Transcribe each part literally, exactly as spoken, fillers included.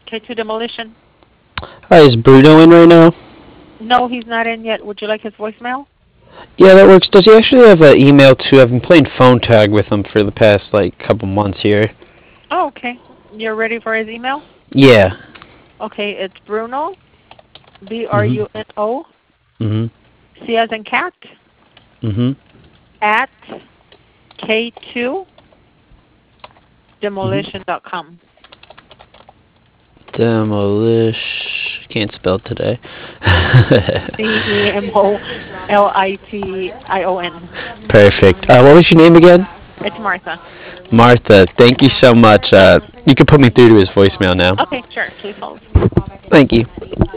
K two Demolition. Hi, is Bruno in right now? No, he's not in yet. Would you like his voicemail? Yeah, that works. Does he actually have an email too? I've been playing phone tag with him for the past like couple months here. Oh, okay. You're ready for his email? Yeah. Okay, it's Bruno, B R Mhm. U N O, Mhm. C as in cat, Mhm. at K two Mhm. demolition dot com. Demolish. Can't spell today. D E M O L I T I O N. Perfect. Uh, what was your name again? It's Martha. Martha. Thank you so much. Uh, you can put me through to his voicemail now. Okay, sure. Please hold. Thank you.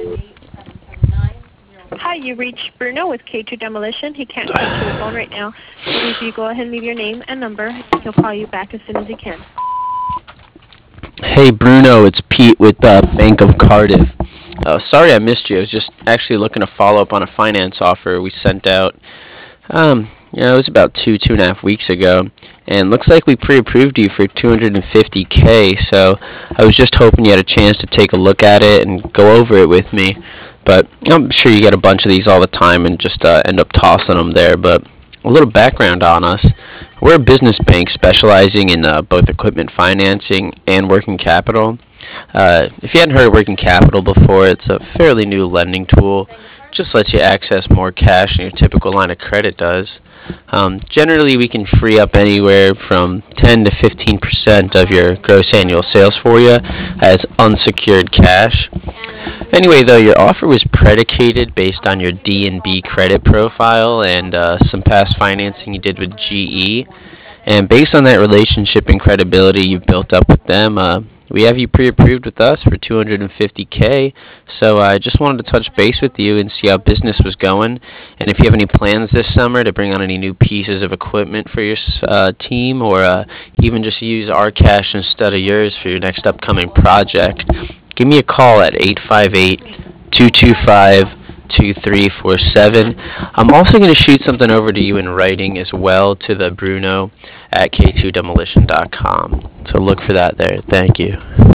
Hi, you reached Bruno with K two Demolition. He can't take your phone right now, but if you go ahead and leave your name and number, he'll call you back as soon as he can. Hey Bruno, it's Pete with uh, Bank of Cardiff. Uh, sorry I missed you. I was just actually looking to follow up on a finance offer we sent out. Um, you know, it was about two, two and a half weeks ago, and looks like we pre-approved you for two hundred fifty k. So I was just hoping you had a chance to take a look at it and go over it with me. But I'm sure you get a bunch of these all the time and just uh, end up tossing them there. But a little background on us. We're a business bank specializing in uh, both equipment financing and working capital. Uh, if you hadn't heard of working capital before, it's a fairly new lending tool. Just lets you access more cash than your typical line of credit does. Um, generally, we can free up anywhere from ten to fifteen percent of your gross annual sales for you as unsecured cash. Anyway, though, your offer was predicated based on your D and B credit profile and uh, some past financing you did with G E. And based on that relationship and credibility you've built up with them, uh, we have you pre-approved with us for two hundred fifty k. So I just wanted to touch base with you and see how business was going, and if you have any plans this summer to bring on any new pieces of equipment for your uh, team, or uh, even just use our cash instead of yours for your next upcoming project. Give me a call at eight five eight, two two five, two three four seven. I'm also going to shoot something over to you in writing as well to the Bruno at K two demolition dot com. So look for that there. Thank you.